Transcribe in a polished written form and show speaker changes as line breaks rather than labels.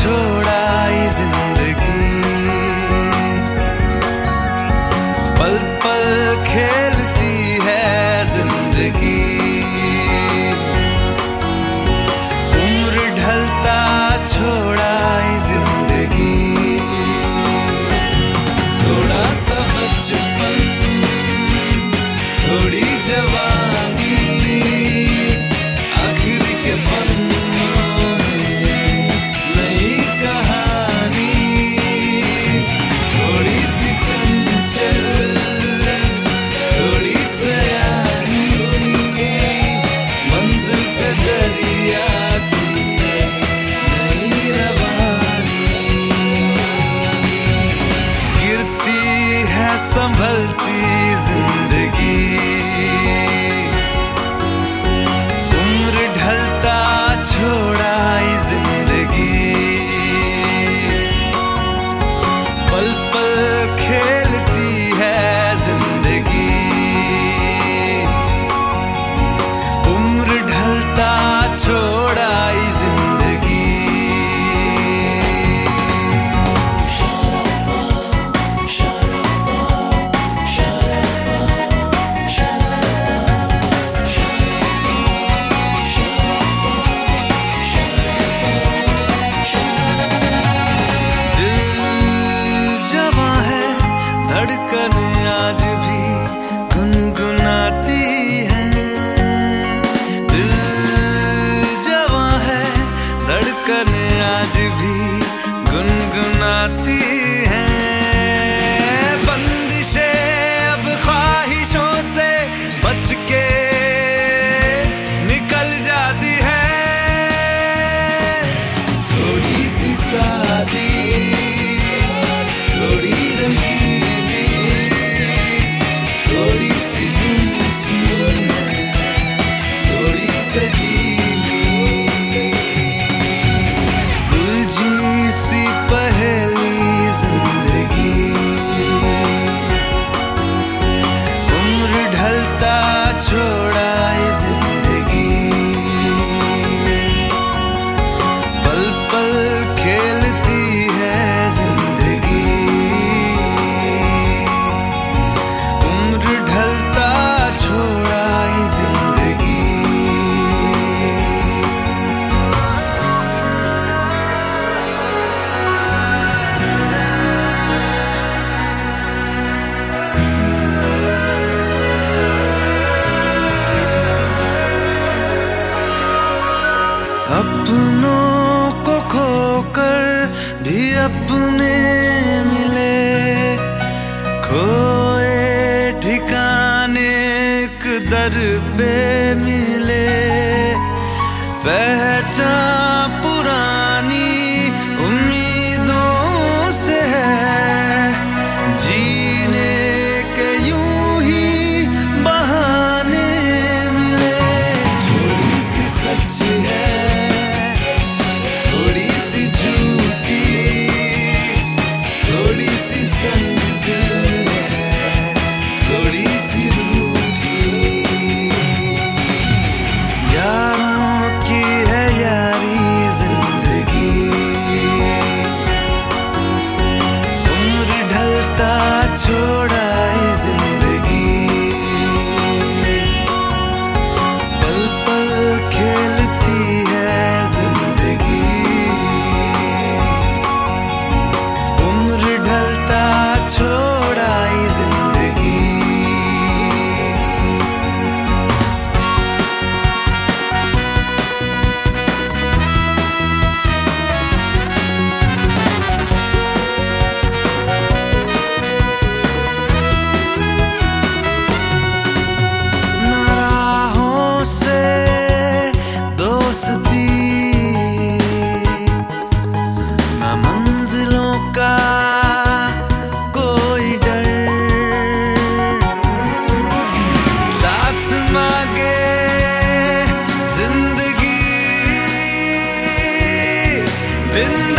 छोड़ाई जिंदगी, पल पल खेलती है जिंदगी। उम्र ढलता छोड़ाई जिंदगी, थोड़ा सा बचपन, थोड़ी जवानी, आखिर के पन्नों में नई कहानी। थोड़ी सी चंचल, थोड़ी सयानी, मंजिल पे दरिया की नई रवानी। गिरती है संभलती जिंदगी, उम्र ढलता छोड़ाई जिंदगी, पल पल खेलती है जिंदगी। उम्र ढलता छोड़ाई जिंदगी। धड़कन आज भी गुनगुनाती है, दिल जवां है, धड़कन आज भी गुनगुनाती है। बंदिशें अब ख्वाहिशों से बच के निकल जाती है। थोड़ी सी सादी, थोड़ी रंगीली, थोड़ी सी गुमसुम, थोड़ी सजीली, उलझी सी पहेली जिंदगी। उम्र ढलता छोड़ाई जिंदगी, पल पल खेलती है जिंदगी। उम्र ढलता छोड़ाई जिंदगी। अपनों को खोकर भी अपने मिले, खोए ठिकाने एक दर पे मिले। पहचान पुरानी उम्मीदों से है, जीने के यूं ही बहाने मिले। थोड़ी सी सच है, थोड़ी सी झूठी, थोड़ी सी संग दिल है, थोड़ी सी रूठी। यारों की है यारी जिंदगी, उम्र ढलता छोड़ाई जिंदगी, पल पल खेलती है जिंदगी। उम्र ढलता छोड़ाई जिंदगी। न राहों से दोस्ती, न मंजिलों का कोई डर, साथ मांगे जिंदगी बिन